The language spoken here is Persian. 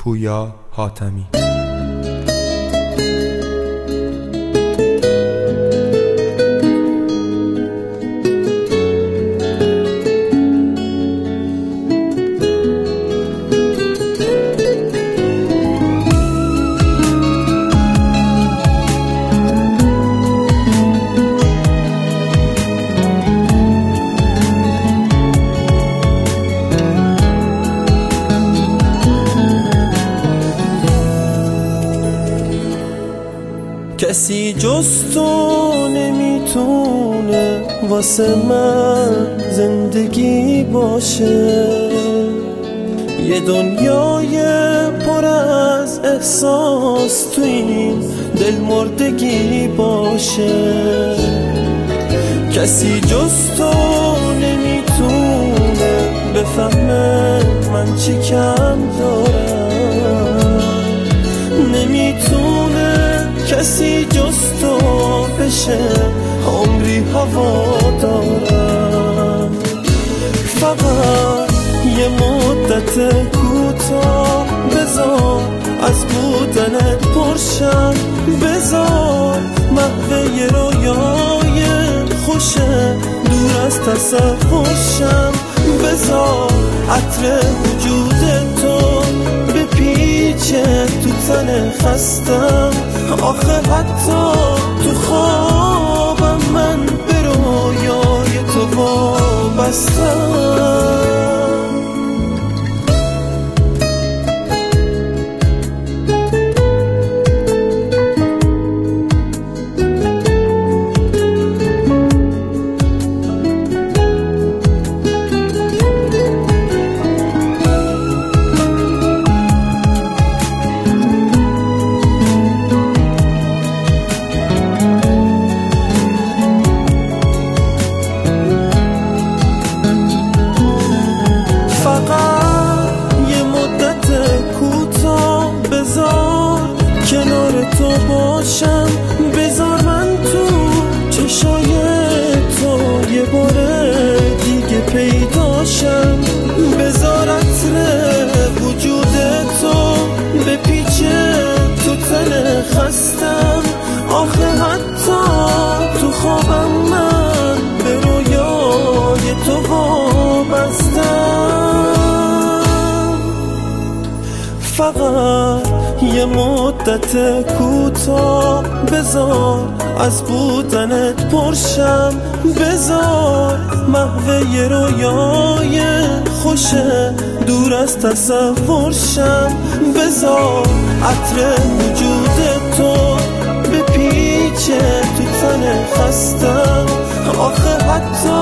پویا حاتمی. کسی جز تو نمیتونه واسه من زندگی باشه، یه دنیای پر از احساس تو این دل مردگی باشه. کسی جز تو نمیتونه بفهمه من چی کم دارم، نمیتونه کسی جز تو بشه عمری هوا دارم. فقط یه مدت کوتاه بذار از بودنت پرشم، بذار محو یه رویای خوشه دور از تصورشم، بذار عطر وجود تو بپیچه تو تن خستم. آخه حتی تو خوابم من به رویای تو وابستم. کنار تو باشم، بذار من تو چشای تو یه بار دیگه پیداشم، بذار عطر وجود تو بپیچه تو تن خستم. آخه حتی تو خوابم من به رویای تو وابستم. فقط یه مدت کوتاه بذار از بودنت پرشم، بذار محو یه رویای خوشه دور از تصورشم، بذار عطر وجود تو بپیچه تو تن خستم. آخه حتی